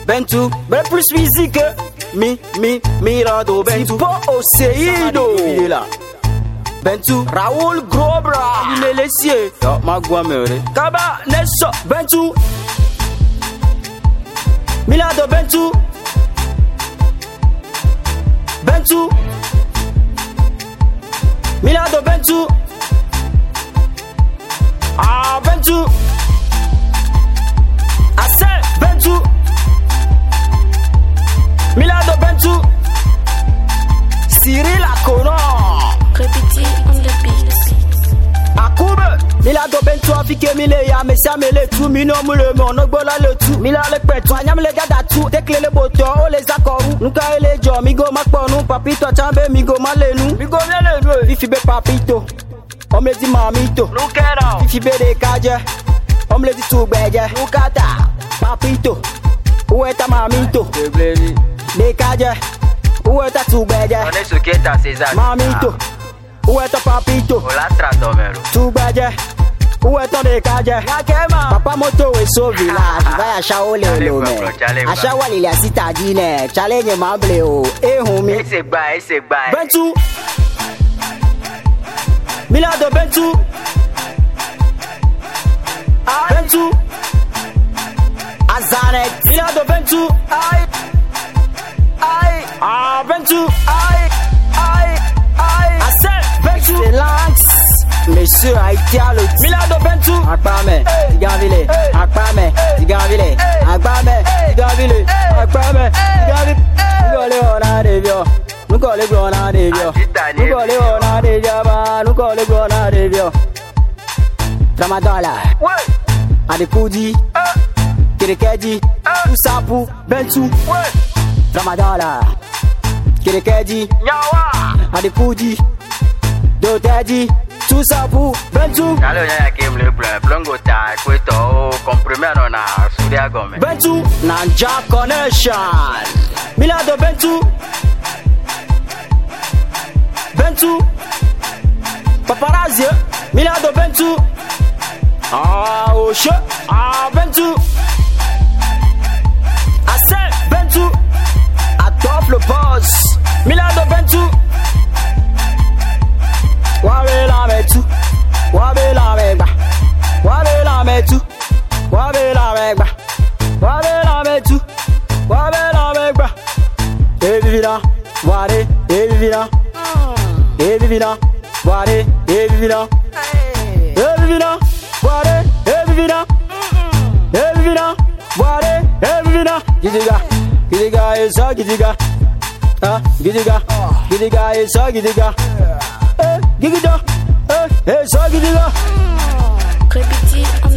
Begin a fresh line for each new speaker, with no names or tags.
Bentu, belle plus physique. Mirado Bentu. Pas Océido. Bentu, Raoul Grobra. Il est laissé. Yo, Maguamere. Kaba, Nesso, Bentu. Milado Bentu. Bentu. Milado Bentu. Ah, Bentu. Assez, Bentu. Milado Bentu. Cyril Akono.
Répétez on the beat.
Akube. Milado Bentu afike mile ya mesa mele tu mino mule mo no gbola le tu mila le petu anyam le gada tu dekle le boto o le zakoru nuka ele jo mi go makponu papito chambe mi go malenu mi go lenu ifi be papito omle di mamito nukera ifi be de kaje omle di tu gbeje nukata papito ueta mamito de kaje ueta tu gbeje
on est ce qui est à César
mamito ueta papito
la tradomero
tu gbeje ueta de kaje papa moto we so village va acha ole lo me acha wali le asita dine challenge mable o ehun mi
ese gba
Bentu Milado Bentu Bentu Azanet Milado Bentu Bentu Assez Bentu Relax Monsieur Haïtialo Milado Bentu Akpame Tigavile Akpame Tigavile Akpame Tigavile Akpame Tigavile Ngole ona devio Nukole gona devio Nukole ona devio ba Nukole gona devio Tramadala Adekudi Kerekeji Usapu Bentu Tramadala Kerekeji Adekudi Doteji Usapu Bentu
Allez, on y a game le blongo ta kweto comprimero na sudia gome
Bentu Nanja Connection Milado Bentu Bentu Paparazzi Milado Bentu Osho Bentu Assez Bentu Adolphe le boss Milado Bentu Wabe la metu Wabe la megba Wabe la metu Wabe la megba Wabe la metu Wabe la megba Evivina Ware Evivina Evivina Ware Evivina Evivina Ware Evivina Evivina Ware Evivina Gidiga esa gidiga Gidiga esa gidiga Gigida esa gidiga
Répétez on